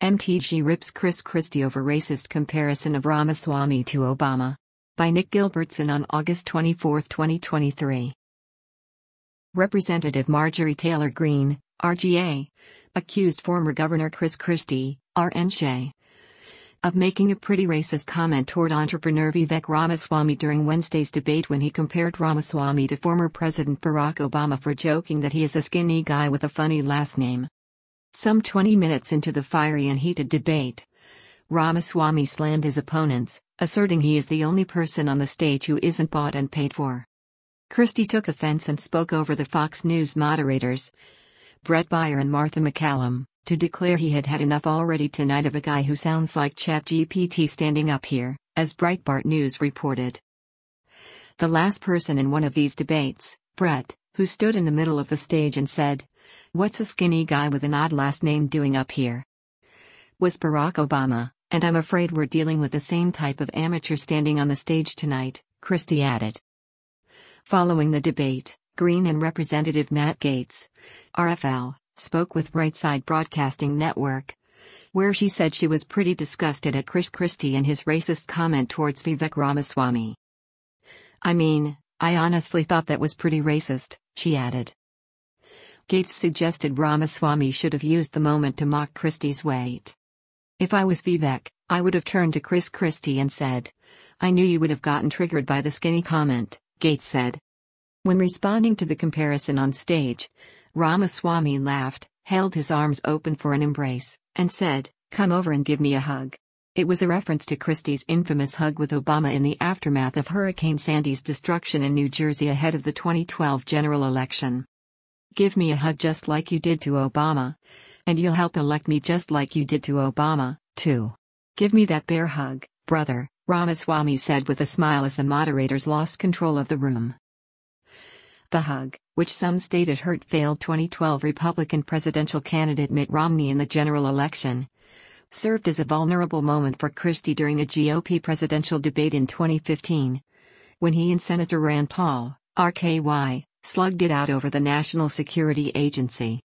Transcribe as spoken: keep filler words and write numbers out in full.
M T G rips Chris Christie over racist comparison of Ramaswamy to Obama. By Nick Gilbertson on August twenty-fourth, twenty twenty-three. Representative Marjorie Taylor Greene, R G A, accused former Governor Chris Christie, R N J, of making a pretty racist comment toward entrepreneur Vivek Ramaswamy during Wednesday's debate when he compared Ramaswamy to former President Barack Obama for joking that he is a skinny guy with a funny last name. Some twenty minutes into the fiery and heated debate, Ramaswamy slammed his opponents, asserting he is the only person on the stage who isn't bought and paid for. Christie took offense and spoke over the Fox News moderators, Brett Baier and Martha MacCallum, to declare he had had enough already tonight of a guy who sounds like ChatGPT standing up here, as Breitbart News reported. The last person in one of these debates, Brett, who stood in the middle of the stage and said, "What's a skinny guy with an odd last name doing up here?" was Barack Obama, and I'm afraid we're dealing with the same type of amateur standing on the stage tonight, Christie added. Following the debate, Greene and Representative Matt Gaetz, R F L, spoke with Brightside Broadcasting Network, where she said she was pretty disgusted at Chris Christie and his racist comment towards Vivek Ramaswamy. "I mean, I honestly thought that was pretty racist," she added. Gaetz suggested Ramaswamy should have used the moment to mock Christie's weight. "If I was Vivek, I would have turned to Chris Christie and said, 'I knew you would have gotten triggered by the skinny comment,'" Gaetz said. When responding to the comparison on stage, Ramaswamy laughed, held his arms open for an embrace, and said, "Come over and give me a hug." It was a reference to Christie's infamous hug with Obama in the aftermath of Hurricane Sandy's destruction in New Jersey ahead of the twenty twelve general election. "Give me a hug just like you did to Obama. And you'll help elect me just like you did to Obama, too. Give me that bear hug, brother," Ramaswamy said with a smile as the moderators lost control of the room. The hug, which some stated hurt failed twenty twelve Republican presidential candidate Mitt Romney in the general election, served as a vulnerable moment for Christie during a G O P presidential debate in twenty fifteen, when he and Senator Rand Paul, R K Y, slugged it out over the National Security Agency.